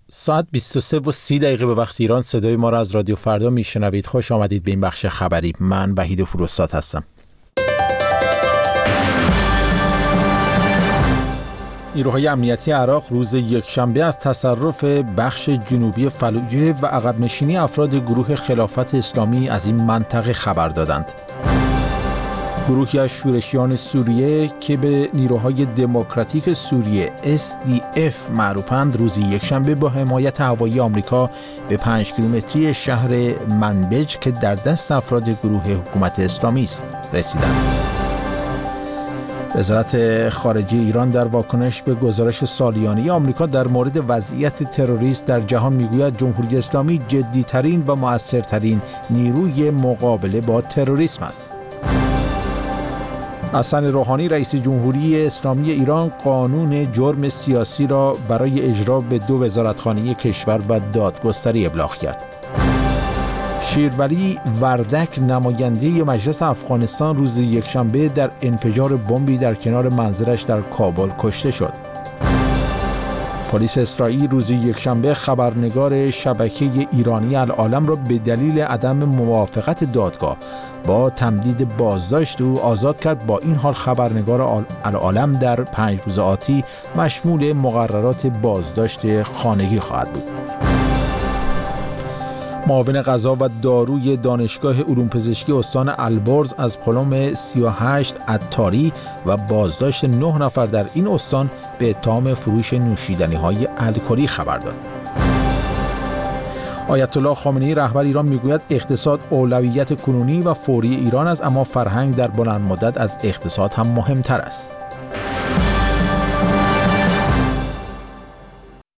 ساعت 23:30 به وقت ایران صدای ما را از رادیو فردا میشنوید. خوش آمدید به این بخش خبری. من وحید فروستاد هستم. نیروهای امنیتی عراق روز یکشنبه از تصرف بخش جنوبی فلوجه و عقب نشینی افراد گروه خلافت اسلامی از این منطقه خبر دادند. گروهی از شورشیان سوریه که به نیروهای دموکراتیک سوریه SDF معروفند روز یکشنبه با حمایت هوایی آمریکا به 5 کیلومتری شهر منبج که در دست افراد گروه حکومت اسلامی است رسیدند. وزارت خارجه ایران در واکنش به گزارش سالیانه آمریکا در مورد وضعیت تروریست در جهان میگوید جمهوری اسلامی جدی‌ترین و مؤثرترین نیروی مقابله با تروریسم است. حسن روحانی رئیس جمهوری اسلامی ایران قانون جرم سیاسی را برای اجرا به 2 وزارتخانه کشور و دادگستری ابلاغ کرد. شیرولی وردک نماینده مجلس افغانستان روز یکشنبه در انفجار بمبی در کنار منزلش در کابل کشته شد. پلیس اسرائیل روز یکشنبه خبرنگار شبکه ایرانی العالم را به دلیل عدم موافقت دادگاه با تمدید بازداشت او آزاد کرد. با این حال خبرنگار العالم در 5 روز آتی مشمول مقررات بازداشت خانگی خواهد بود. معاون غذا و داروی دانشگاه علوم پزشکی استان البرز از پلم 38 عطاری و بازداشت 9 نفر در این استان به اتهام فروش نوشیدنی‌های الکلی خبر داد. آیت الله خامنه‌ای رهبر ایران میگوید اقتصاد اولویت کنونی و فوری ایران است، اما فرهنگ در بلند مدت از اقتصاد هم مهمتر است.